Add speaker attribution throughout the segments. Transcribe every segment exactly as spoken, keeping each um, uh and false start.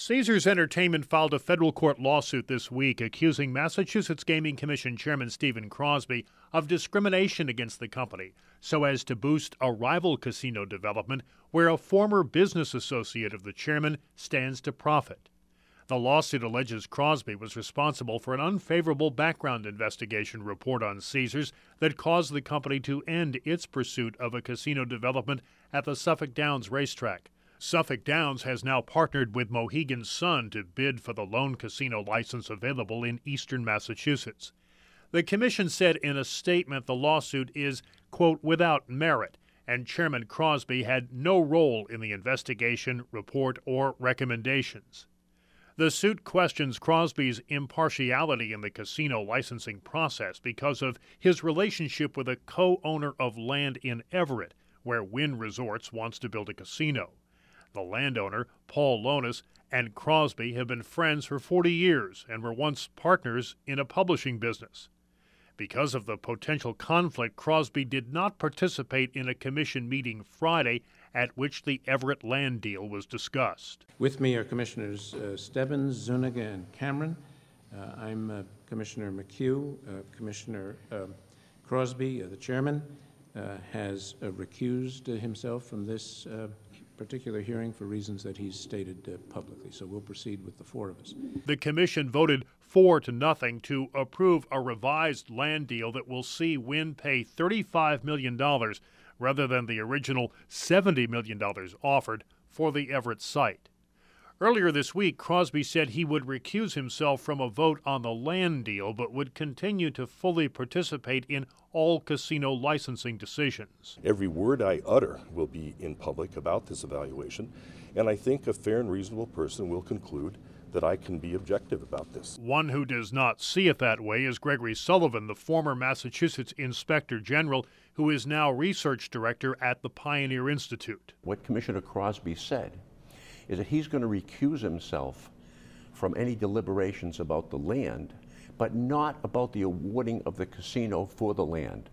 Speaker 1: Caesars Entertainment filed a federal court lawsuit this week accusing Massachusetts Gaming Commission Chairman Stephen Crosby of discrimination against the company so as to boost a rival casino development where a former business associate of the chairman stands to profit. The lawsuit alleges Crosby was responsible for an unfavorable background investigation report on Caesars that caused the company to end its pursuit of a casino development at the Suffolk Downs racetrack. Suffolk Downs has now partnered with Mohegan Sun to bid for the lone casino license available in eastern Massachusetts. The commission said in a statement the lawsuit is, quote, without merit, and Chairman Crosby had no role in the investigation, report, or recommendations. The suit questions Crosby's impartiality in the casino licensing process because of his relationship with a co-owner of land in Everett, where Wynn Resorts wants to build a casino. The landowner, Paul Lonis, and Crosby have been friends for forty years and were once partners in a publishing business. Because of the potential conflict, Crosby did not participate in a commission meeting Friday at which the Everett land deal was discussed.
Speaker 2: With me are Commissioners uh, Stebbins, Zuniga, and Cameron. Uh, I'm uh, Commissioner McHugh. Uh, Commissioner uh, Crosby, uh, the chairman, uh, has uh, recused uh, himself from this uh, particular hearing for reasons that he's stated uh, publicly. So we'll proceed with the four of us.
Speaker 1: The commission voted four to nothing to approve a revised land deal that will see Wynn pay thirty-five million dollars rather than the original seventy million dollars offered for the Everett site. Earlier this week, Crosby said he would recuse himself from a vote on the land deal but would continue to fully participate in all casino licensing decisions.
Speaker 3: Every word I utter will be in public about this evaluation, and I think a fair and reasonable person will conclude that I can be objective about this.
Speaker 1: One who does not see it that way is Gregory Sullivan, the former Massachusetts Inspector General, who is now Research Director at the Pioneer Institute.
Speaker 4: What Commissioner Crosby said is that he's going to recuse himself from any deliberations about the land, but not about the awarding of the casino for the land.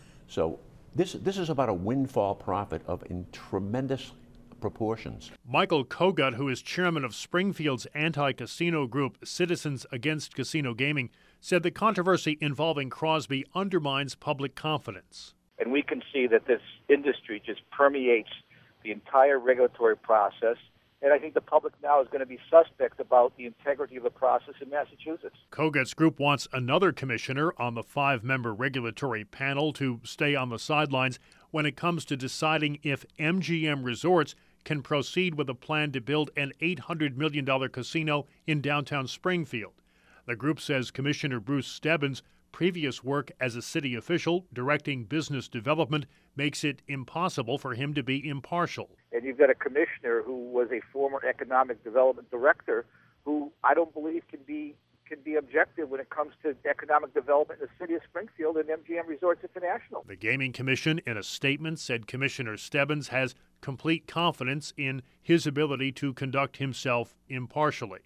Speaker 4: So this, this is about a windfall profit of in tremendous proportions.
Speaker 1: Michael Kogut, who is chairman of Springfield's anti-casino group Citizens Against Casino Gaming, said the controversy involving Crosby undermines public confidence.
Speaker 5: And we can see that this industry just permeates the entire regulatory process. And I think the public now is going to be suspect about the integrity of the process in Massachusetts.
Speaker 1: Kogut's group wants another commissioner on the five-member regulatory panel to stay on the sidelines when it comes to deciding if M G M Resorts can proceed with a plan to build an eight hundred million dollars casino in downtown Springfield. The group says Commissioner Bruce Stebbins' previous work as a city official directing business development makes it impossible for him to be impartial.
Speaker 5: And you've got a commissioner who was a former economic development director who I don't believe can be can be objective when it comes to economic development in the city of Springfield and M G M Resorts International.
Speaker 1: The Gaming Commission, in a statement, said Commissioner Stebbins has complete confidence in his ability to conduct himself impartially.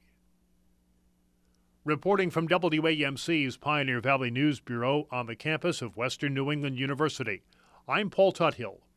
Speaker 1: Reporting from W A M C's Pioneer Valley News Bureau on the campus of Western New England University, I'm Paul Tuthill.